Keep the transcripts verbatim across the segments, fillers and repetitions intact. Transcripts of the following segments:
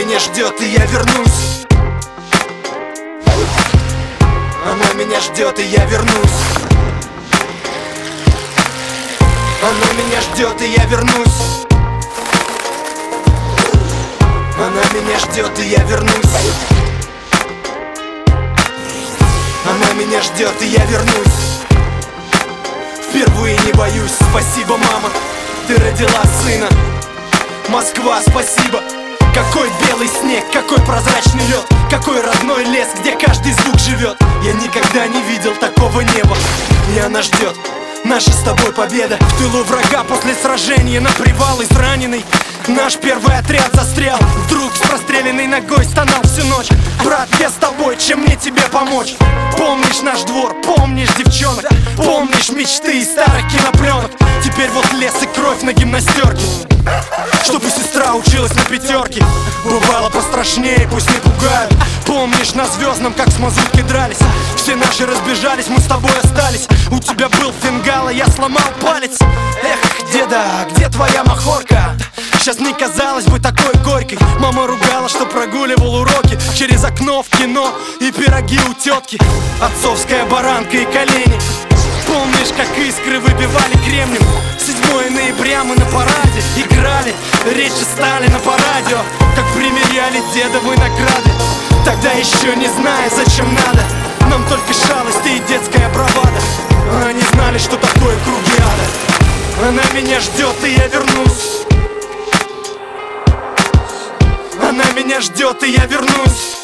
меня ждет, и я вернусь. Она меня ждет, и я вернусь. Она меня ждет, и я вернусь. Она меня ждет, и я вернусь. Она меня ждет, и я вернусь. Впервые не боюсь. Спасибо, мама, ты родила сына. Москва, спасибо. Какой белый снег, какой прозрачный лед, какой родной лес, где каждый звук живет. Я никогда не видел такого неба. И она ждет. Наша с тобой победа. В тылу врага после сражения на привал израненный. Наш первый отряд застрял. Вдруг с простреленной ногой стонал всю ночь. Брат, я с тобой, чем мне тебе помочь? Помнишь наш двор, помнишь девчонок, помнишь мечты из старых кинопленок. Теперь вот лес и кровь на гимнастерке, чтобы сестра училась на пятерке. Бывало пострашнее, пусть не пугают. Помнишь на Звездном, как с мазуткой дрались? Все наши разбежались, мы с тобой остались. У тебя был фингал, а я сломал палец. Эх, деда, где твоя махорка? Сейчас не казалось бы такой горькой. Мама ругала, что прогуливал уроки через окно в кино и пироги у тетки. Отцовская баранка и колени. Помнишь, как искры выбивали кремнем? седьмое ноября мы на параде играли речи Сталина по радио, как примеряли дедовы награды. Тогда еще не зная, зачем надо, нам только шалости и детская бравада. Они знали, что такое круги ада. Она меня ждет, и я вернусь. Она меня ждет, и я вернусь.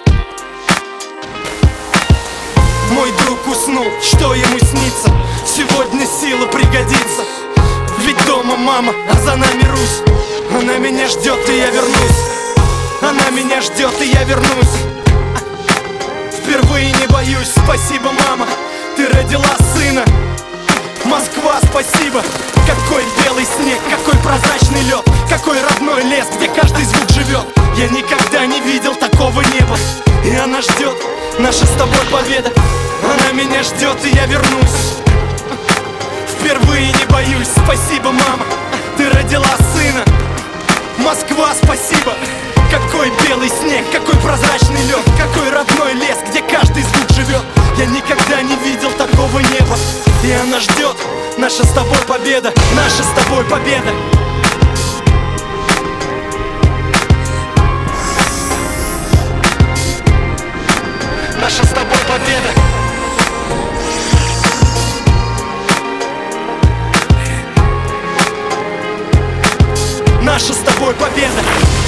Мой друг уснул, что ему снится? Сегодня сила пригодится. Ведь дома мама, а за нами Русь. Она меня ждет, и я вернусь. Она меня ждет, и я вернусь. Впервые не боюсь. Спасибо, мама, ты родила сына. Москва, спасибо. Какой белый снег, какой прозрачный лед, какой родной лес, где каждый звук живет. Я никогда не видел такого неба. И она ждет, наша с тобой победа. Она меня ждет, и я вернусь. Впервые не боюсь. Спасибо, мама, ты родила сына. Москва, спасибо. Какой белый снег, какой прозрачный лед, какой родной лес, где каждый звук живет. Я никогда не видел такого неба. И она ждет, наша с тобой победа. Наша с тобой победа. Наша с тобой победа. Наша с тобой победа.